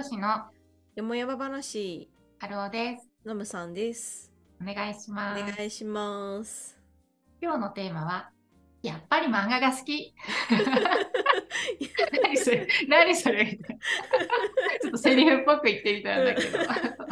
子のよもやま話、 春尾です。 のむさんです。 お願いしおます。 願いします。 今日のテーマは、やっぱり漫画が好き。何それ何それみたいな。ちょっとセリフっぽく言ってみたんだけど。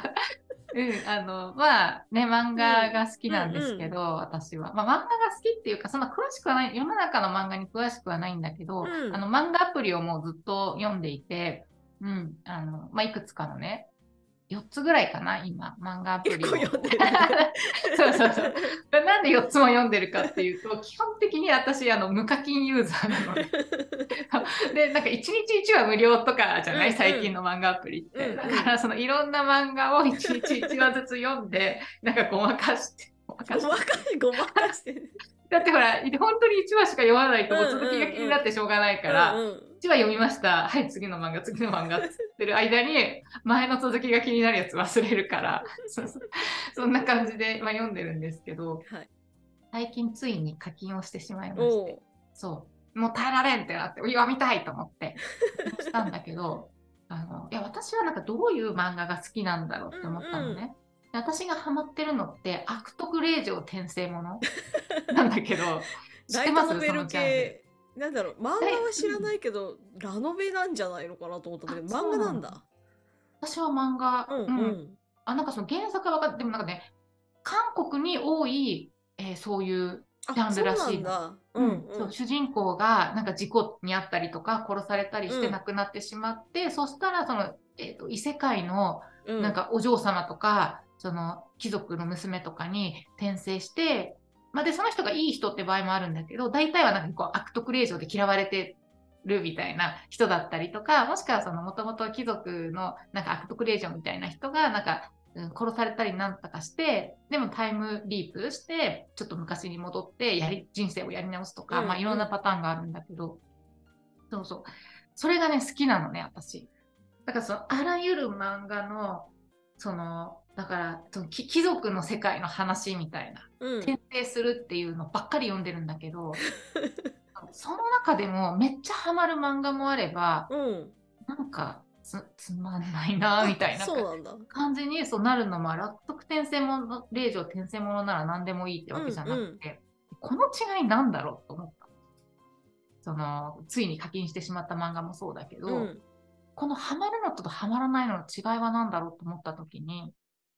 まあね、漫画が好きなんですけど、私は。まあ、漫画が好きっていうか、そんな詳しくはない、世の中の漫画に詳しくはないんだけど、漫画アプリをもうずっと読んでいて、まあ、いくつかのね、4つぐらいかな、今、漫画アプリを。 結構読んでるね。 そうそうそう。なんで4つも読んでるかっていうと、基本的に私、無課金ユーザーなので。で、なんか1日1話無料とかじゃない最近の漫画アプリって。だから、そのいろんな漫画を1日1話ずつ読んで、なんかごまかして。 ごまかして。 だってほら、本当に1話しか読まないと、続きが気になってしょうがないから、1話読みました。はい、次の漫画、次の漫画って言ってる間に、前の続きが気になるやつ忘れるから、そんな感じで、まあ、読んでるんですけど、 はい、 最近ついに課金をしてしまいまして、そう、もう耐えられんってなって、読みたいと思ってしたんだけど、いや、私はなんかどういう漫画が好きなんだろうって思ったのね。私がハマってるのって悪徳令嬢転生ものなんだけど、知ってます？そのジャンル。 なんだろう、漫画は知らないけど、ラノベなんじゃないのかなと思ったんだけど、漫画なんだ。 私は漫画、なんかその原作は分かって、でもなんかね、韓国に多い、そういうジャンルらしいの。そう、主人公がなんか事故にあったりとか殺されたりして亡くなってしまって、そしたらその、異世界のなんかお嬢様とか、その貴族の娘とかに転生して、まあ、でその人がいい人って場合もあるんだけど、大体はなんかこう悪徳令嬢で嫌われてるみたいな人だったりとか、もしくはそのもともと貴族のなんか悪徳令嬢みたいな人がなんか殺されたりなんとかして、でもタイムリープして、ちょっと昔に戻って人生をやり直すとか、まあいろんなパターンがあるんだけど、そうそう。それがね、好きなのね、私。だからその、あらゆる漫画の、その、だから、その貴族の世界の話みたいな、転生するっていうのばっかり読んでるんだけど、その中でもめっちゃハマる漫画もあれば、なんかつまんないなみたいな感じにそうなるのも、楽徳転生もの、令嬢転生ものなら何でもいいってわけじゃなくて、この違いなんだろうと思った。そのついに課金してしまった漫画もそうだけど、このハマるのとハマらないのの違いは何だろうと思った時に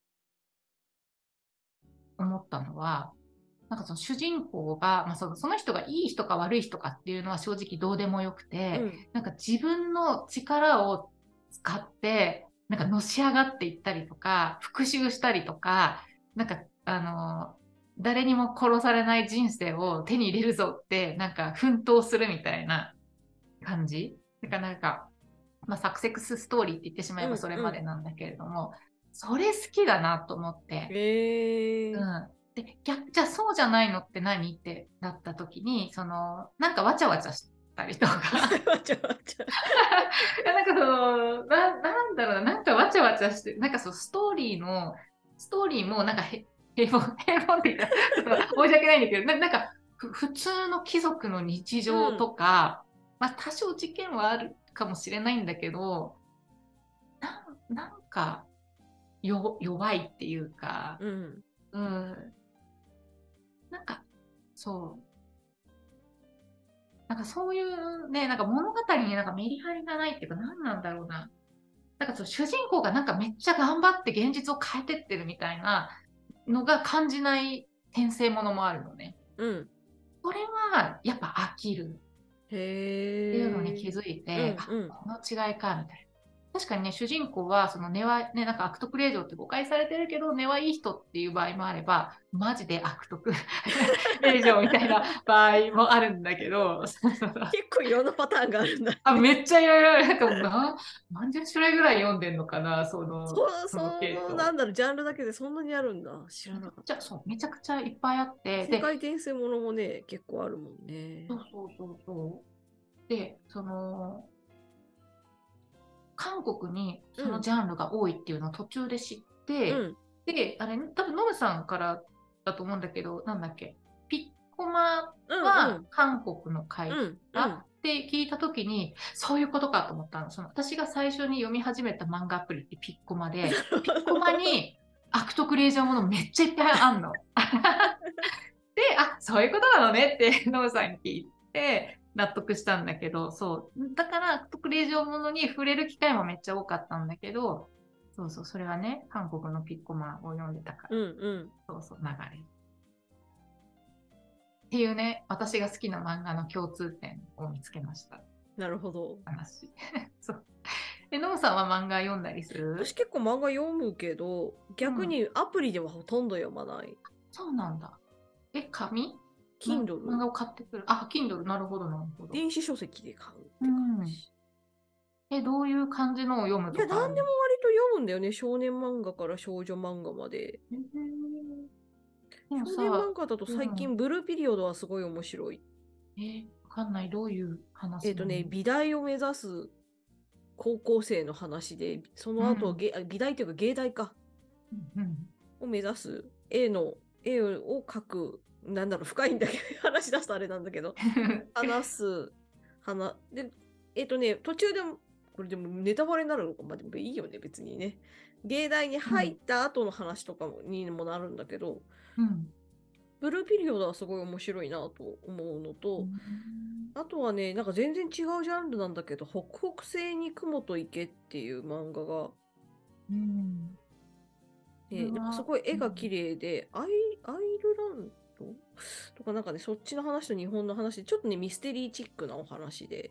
思ったのは、なんかその主人公が、まあ、その人がいい人か悪い人かっていうのは正直どうでもよくて、なんか自分の力を使ってなんかのし上がっていったりとか復讐したりとか、なんか誰にも殺されない人生を手に入れるぞってなんか奮闘するみたいな感じ。なんか、まあ、サクセスストーリーって言ってしまえばそれまでなんだけれども、それ好きだなと思って。で、じゃあそうじゃないのって何ってなった時に、その、なんかわちゃわちゃしたりとか。 わちゃわちゃ。 なんかその、なんだろうな、なんかわちゃわちゃして、なんかそう、ストーリーもなんか平凡って言ったらちょっと申し訳ないんだけど、なんか普通の貴族の日常とか、まあ多少事件はあるかもしれないんだけど、なんか弱いっていうか、なんか、そう。なんかそういうね、なんか物語になんかメリハリがないっていうか何なんだろうな。なんかそう主人公がなんかめっちゃ頑張って現実を変えてってるみたいなのが感じない転生ものもあるのね。これはやっぱ飽きるっていうのに気づいて、この違いかみたいな。確かにね、主人公は、その根は、ね、なんか悪徳令嬢って誤解されてるけど、根はいい人っていう場合もあれば、マジで悪徳令嬢みたいな場合もあるんだけど、 結構いろんなパターンがあるんだ、 ね。めっちゃいろいろ、なんか何十種類ぐらい読んでんのかな、その系統。 なんだろう、ジャンルだけでそんなにあるんだ。知らなかった。 そう、めちゃくちゃいっぱいあって。 世界転生ものもね、結構あるもんね。 そう。で、その、韓国にそのジャンルが多いっていうのを途中で知って、で、あれ、多分ノムさんからだと思うんだけど、なんだっけ、ピッコマは韓国の会社、 って聞いたときに、そういうことかと思ったの。私が最初に読み始めた漫画アプリってピッコマで、ピッコマに悪徳レイジャーものめっちゃいっぱいあんの。で、そういうことなのねってノブさんに聞いて納得したんだけど、そう。だから悪徳レイジャーものに触れる機会もめっちゃ多かったんだけど、そうそう、それはね、韓国のピッコマを読んでたから、そうそう、流れ。っていうね、私が好きな漫画の共通点を見つけました。 なるほど。 話。そう。ノムさんは漫画読んだりする？ 私結構漫画読むけど、逆にアプリではほとんど読まない。 そうなんだ。紙 ？Kindle。 漫画を買ってくる。Kindle、なるほど、なるほど。 電子書籍で買うって感じ。 どういう感じのを読むとか？ いや、何でも割と読むんだよね。少年漫画から少女漫画まで。少年漫画だと最近、ブルーピリオドはすごい面白い。 わかんない。どういう話？ 美大を目指す高校生の話で、その後、美大というか芸大か。を目指す絵を描く、なんだろう、深いんだけど、話し出すとあれなんだけど、で、途中でも、これでもネタバレになるのか、まあでもいいよね、別にね。芸大に入った後の話とかにもなるんだけど、ブルーピリオドはすごい面白いなと思うのと、あとはね、なんか全然違うジャンルなんだけど、北北西に雲と池っていう漫画が、なんかすごい絵が綺麗で、アイルランドとかなんかね、そっちの話と日本の話で、ちょっとね、ミステリーチックなお話で、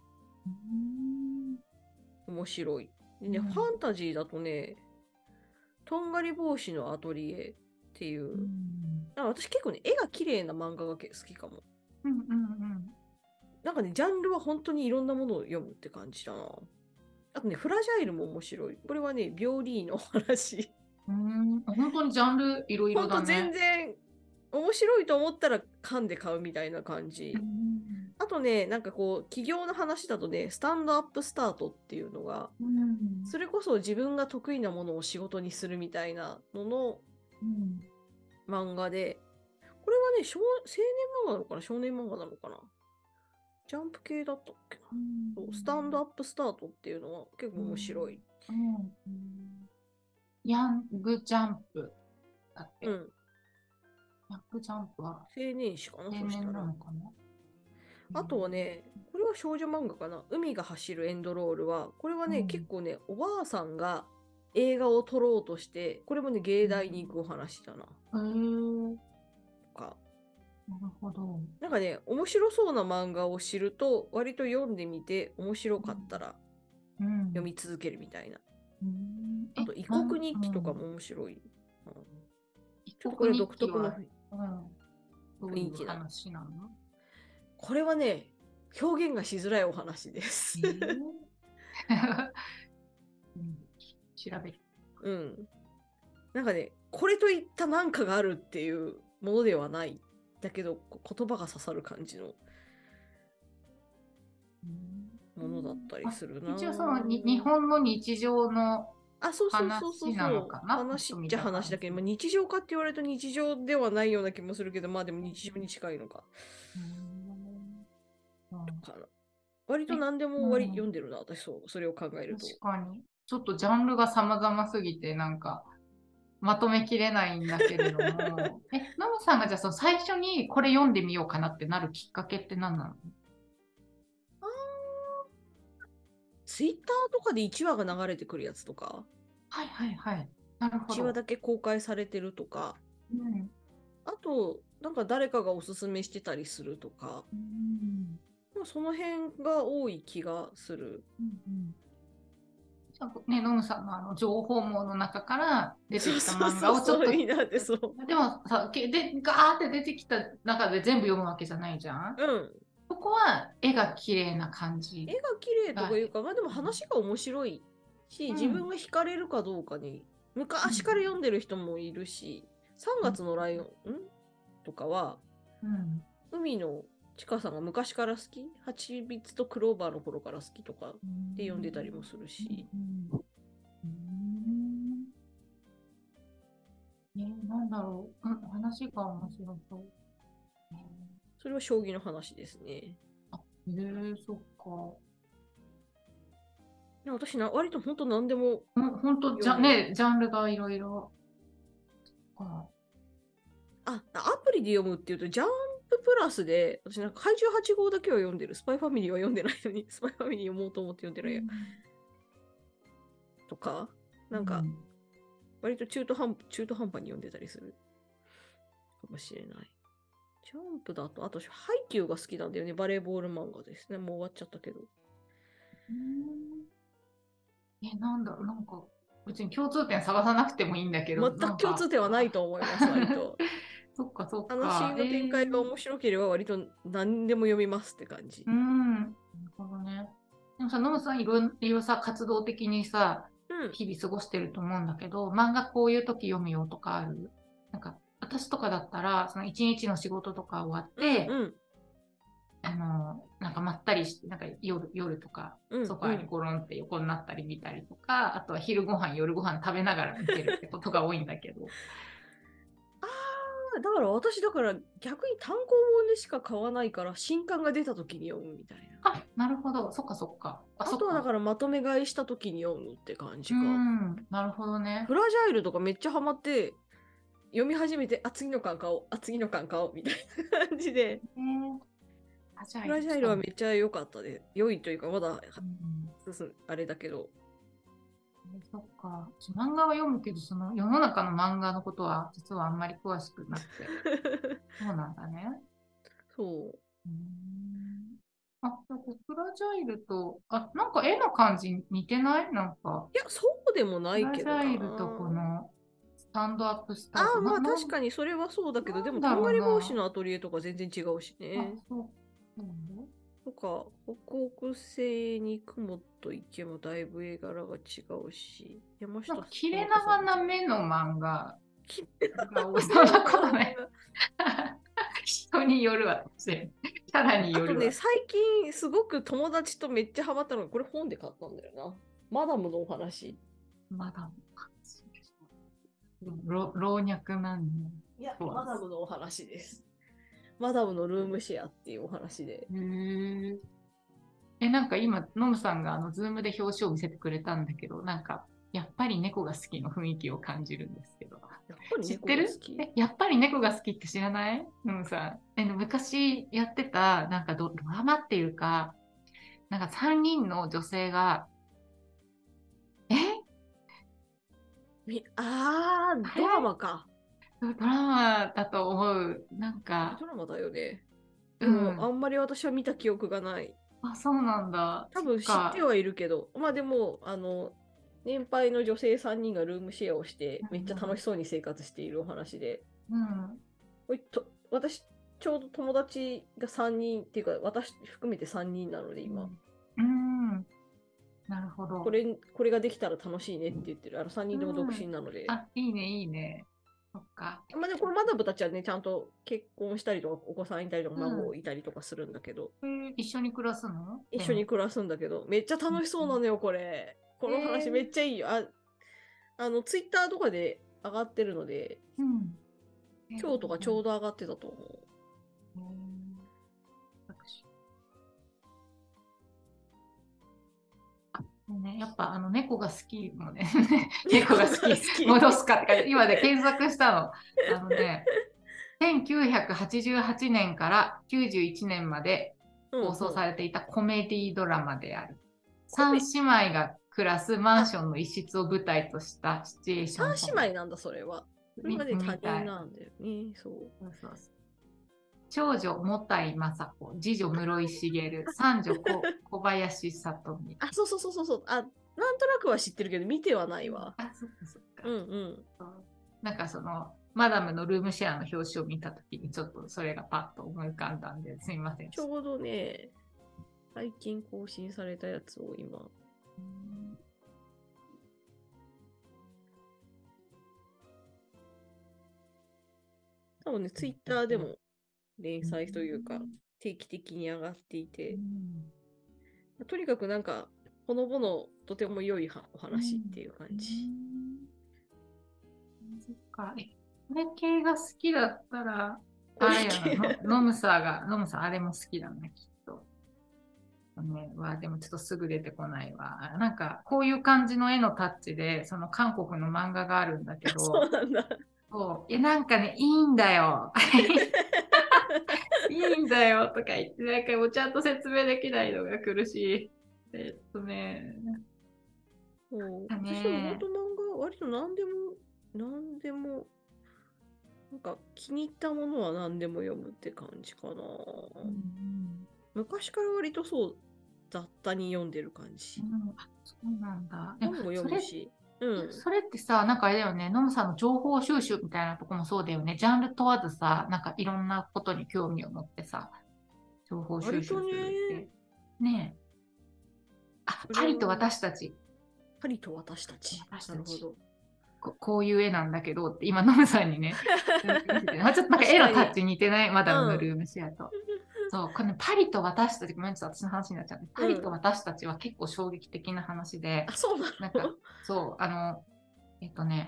面白い。でね、ファンタジーだとね、とんがり帽子のアトリエっていう、私結構ね、絵が綺麗な漫画が好きかも。なんかね、ジャンルは本当にいろんなものを読むって感じだな。あとね、フラジャイルも面白い。これはね、ビョーリーの話。 本当にジャンルいろいろだね。 全然面白いと思ったら噛んで買うみたいな感じ。あとね、なんかこう、企業の話だとね、スタンドアップスタートっていうのが、それこそ自分が得意なものを仕事にするみたいなのの漫画で、これはね、青年漫画なのかな、少年漫画なのかな。ジャンプ系だったっけな。スタンドアップスタートっていうのは結構面白い。 ヤングジャンプだっけ？ヤングジャンプは青年誌かな。 青年なのかな。 あとはね、これは少女漫画かな。海が走るエンドロールは、これはね、結構ね、おばあさんが映画を撮ろうとして、これもね、芸大に行くお話だな。とか。 なるほど。 なんかね、面白そうな漫画を知ると、割と読んでみて、面白かったら読み続けるみたいな。あと、異国日記とかも面白い。ちょっとこれ独特の雰囲気な話なの？ これはね、表現がしづらいお話です。 調べる。 なんかね、これといったなんかがあるっていうものではない。だけど、言葉が刺さる感じのものだったりするな。 一応その日本の日常の話なのかな。 話っちゃ話だけど、日常かって言われると日常ではないような気もするけど、まあでも日常に近いのか。割と何でも読んでるな、私それを考えると。 確かに。ちょっとジャンルが様々すぎて、なんか、まとめきれないんだけれども。ノムさんがじゃあ最初にこれ読んでみようかなってなるきっかけって何なの？ ツイッターとかで1話が流れてくるやつとか。 なるほど。 1話だけ公開されてるとか。あと、なんか誰かがおすすめしてたりするとか。その辺が多い気がする。 ノムさんの情報網の中から出てきた漫画をちょっと。でもさ、ガーって出てきた中で全部読むわけじゃないじゃん。そこは絵が綺麗な感じ。 絵が綺麗とかいうか、まあでも話が面白いし、自分が惹かれるかどうかに、昔から読んでる人もいるし、3月のライオンとかは、海のちかさんが昔から好き、はちみつとクローバーの頃から好きとかで読んでたりもするし。 なんだろう、話が面白そう。 それは将棋の話ですね。 そっか。 私割と本当何でも。 本当じゃね、ジャンルがいろいろ。 アプリで読むっていうと、ジャンププラスで、私なんか怪獣8号だけは読んでる。スパイファミリーは読んでないのに、スパイファミリー読もうと思って読んでないや。とか、なんか、割と中途半端に読んでたりするかもしれない。ジャンプだと、あと、ハイキューが好きなんだよね。バレーボール漫画ですね。もう終わっちゃったけど。 なんだろう、なんか、別に共通点探さなくてもいいんだけど。 全く共通点はないと思います、割と。 そっかそっか。 話の展開が面白ければ割と何でも読みますって感じ。 なるほどね。でもさ、ノムさんいろいろさ、活動的にさ、日々過ごしてると思うんだけど、漫画こういう時読むよとかある？なんか、私とかだったら、その一日の仕事とか終わって、なんかまったりして、なんか夜とか、ソファーにゴロンって横になったり見たりとか、あとは昼ご飯、夜ご飯食べながら見てるってことが多いんだけど。 だから私逆に単行本でしか買わないから新刊が出た時に読むみたいな。なるほど。そっかそっか。 あとはだからまとめ買いした時に読むって感じか。 なるほどね。 フラジャイルとかめっちゃハマって読み始めて、次の巻買おう、次の巻買おうみたいな感じで。フラジャイルはめっちゃ良かったで、良いというかまだ、あれだけど。 そっか。漫画は読むけど、その世の中の漫画のことは実はあんまり詳しくなくて。そうなんだね。 そう。 フラジャイルと、なんか絵の感じ似てない？なんか。 いや、そうでもないけどな。 フラジャイルとこのスタンドアップスタート。 まあ確かにそれはそうだけど、でも、とんがり帽子のアトリエとか全然違うしね。とか、北北西に雲と池もだいぶ絵柄が違うし、山下さん。 切れ長な目の漫画が多そうなことね。人によるわ。キャラによるわ。 あとね、最近すごく友達とめっちゃハマったのが、これ本で買ったんだよな。マダムのお話。 マダムの話。老若男女。 いや、マダムのお話です。マダムのルームシェアっていうお話で。 なんか今、ノムさんがズームで表紙を見せてくれたんだけど、なんか、やっぱり猫が好きの雰囲気を感じるんですけど。知ってる？やっぱり猫が好きって知らない？ノムさん。昔やってた、なんかドラマっていうか、なんか3人の女性が、 ドラマか。 ドラマだと思う。なんか。 ドラマだよね。でも、あんまり私は見た記憶がない。 そうなんだ。 多分知ってはいるけど、まあでも、年配の女性3人がルームシェアをして、めっちゃ楽しそうに生活しているお話で。私、ちょうど友達が3人っていうか、私含めて3人なので、今。 なるほど。 これができたら楽しいねって言ってる。3人とも独身なので。 いいね、いいね。そっか。 まあでもこのマダムたちはね、ちゃんと結婚したりとか、お子さんいたりとか、孫いたりとかするんだけど。 一緒に暮らすの？ 一緒に暮らすんだけど、めっちゃ楽しそうなのよ、これ。この話めっちゃいいよ。ツイッターとかで上がってるので、今日とかちょうど上がってたと思う。 やっぱ猫が好きもね猫が好き戻すかって今で検索したの。1988年から91年まで放送されていたコメディドラマである。3姉妹が暮らすマンションの一室を舞台としたシチュエーション。 3姉妹なんだ、それは。それまで他人なんだよね。そう。 長女、もたいまさ子、次女、室井茂、三女、小林聡美。 そう。なんとなくは知ってるけど、見てはないわ。 そっか。なんかマダムのルームシェアの表紙を見たときに、ちょっとそれがパッと思い浮かんだんで、すみません。 ちょうどね、最近更新されたやつを今。多分ね、ツイッターでも連載というか、定期的に上がっていて、とにかくなんか、ほのぼのとても良いお話っていう感じ。 そっか。これ系が好きだったら、あれやな、ノムサーあれも好きだね、きっと。 でもちょっとすぐ出てこないわ。なんか、こういう感じの絵のタッチで、その韓国の漫画があるんだけど、 そうなんだ。 なんかね、いいんだよ。いいんだよとか言って、なんかもうちゃんと説明できないのが苦しい。 私も本当漫画、割と何でも、なんか気に入ったものは何でも読むって感じかな。昔から割とそう、雑多に読んでる感じ。 そうなんだ。 本も読むし。 それってさ、なんかあれだよね、ノムさんの情報収集みたいなとこもそうだよね。ジャンル問わずさ、なんかいろんなことに興味を持ってさ、情報収集するって。ねえ。パリと私たち。 パリと私たち。なるほど。 こういう絵なんだけどって、今、ノムさんにね、ちょっとなんか絵のタッチ似てない、まだ塗る虫やと。そう、このパリと私たち、ごめんなさい、私の話になっちゃう。パリと私たちは結構衝撃的な話で、 そうなの？ なんか、そう、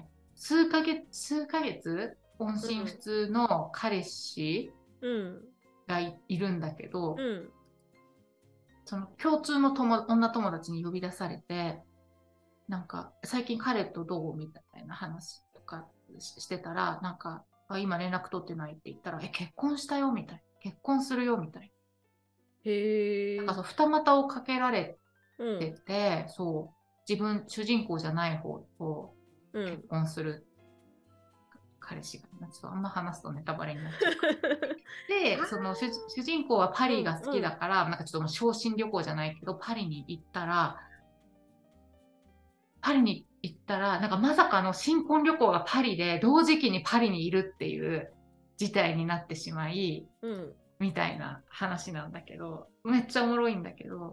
数ヶ月、音信不通の彼氏がいるんだけど、その共通の女友達に呼び出されて、なんか、最近彼とどうみたいな話とかしてたら、なんか、今連絡取ってないって言ったら、結婚したよみたいな。結婚するよみたいな。 へなんかそう、二股をかけられてて、そう、主人公じゃない方と結婚する彼氏が、ちょっとあんま話すとネタバレになっちゃう。で、その主人公はパリが好きだから、なんかちょっともう昇進旅行じゃないけど、パリに行ったら、なんかまさかの新婚旅行がパリで、同時期にパリにいるっていう事態になってしまい、みたいな話なんだけど、めっちゃおもろいんだけど、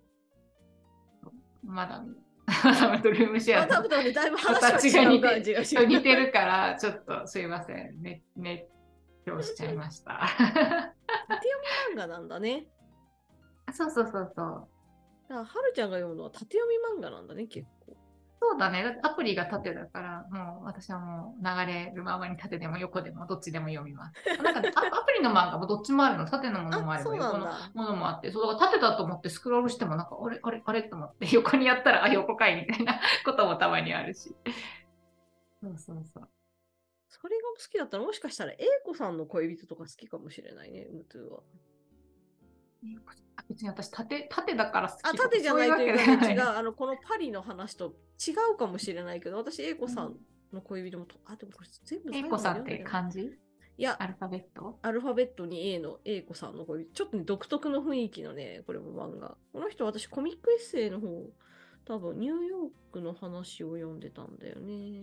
マダムとルームシェアのだいぶ話が違う感じが似てるから、ちょっとすいません、熱狂しちゃいました。 縦読み漫画なんだね。 そうそう。だからはるちゃんが読むのは縦読み漫画なんだね、結構。 そうだね。アプリが縦だから、もう私はもう流れるままに縦でも横でもどっちでも読みます。なんかアプリの漫画もどっちもあるの。縦のものもあれば横のものもあって、そうだから縦だと思ってスクロールしてもなんかあれと思って横にやったら横かいみたいなこともたまにあるし。そう。 それが好きだったらもしかしたら英子さんの恋人とか好きかもしれないね、ムトゥは。 別に私縦だから好き。 縦じゃないというか、違う。このパリの話と違うかもしれないけど、私、英子さんの恋人も、でもこれ全部英子さんって漢字？いや、アルファベットに A の英子さんの恋人。ちょっとね、独特の雰囲気のね、これも漫画。この人、私、コミックエッセイの方、多分、ニューヨークの話を読んでたんだよね。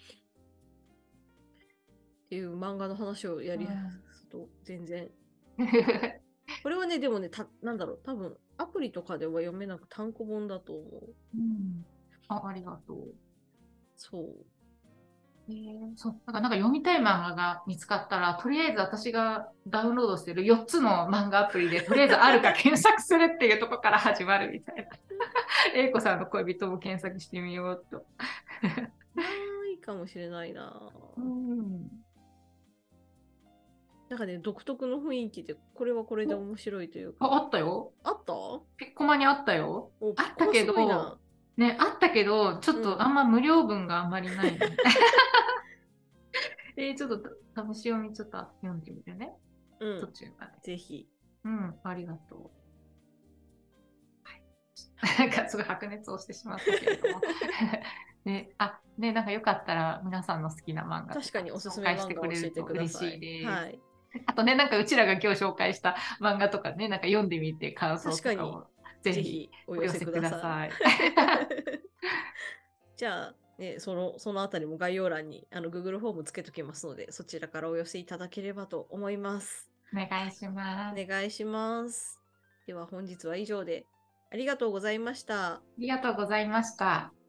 っていう漫画の話をやりすと、全然。これはね、でもね、なんだろう、多分アプリとかでは読めなく単行本だと思う。 ありがとう。 そう。 なんか読みたい漫画が見つかったら、とりあえず私がダウンロードしてる4つの漫画アプリで、とりあえずあるか検索するっていうところから始まるみたいな。英子さんの恋人も検索してみようと。 いいかもしれないな。なんかね、独特の雰囲気で、これはこれで面白いというか。 あったよ。 あった？ ピッコマにあったよ。あったけど、ね、あったけど、ちょっとあんま無料分があんまりない、ね。ちょっと試し読みちょっと読んでみてね。途中まで。 ぜひ。 ありがとう。なんかすごい白熱をしてしまったけれども。なんかよかったら皆さんの好きな漫画確かにおすすめ漫画を教えてください。 嬉しいです。はい。あとね、なんかうちらが今日紹介した漫画とかね、なんか読んでみて感想とかをぜひお寄せください。 じゃあ、ね、そのあたりも概要欄にGoogle フォームつけときますので、そちらからお寄せいただければと思います。 お願いします。 お願いします。では本日は以上でありがとうございました。 ありがとうございました。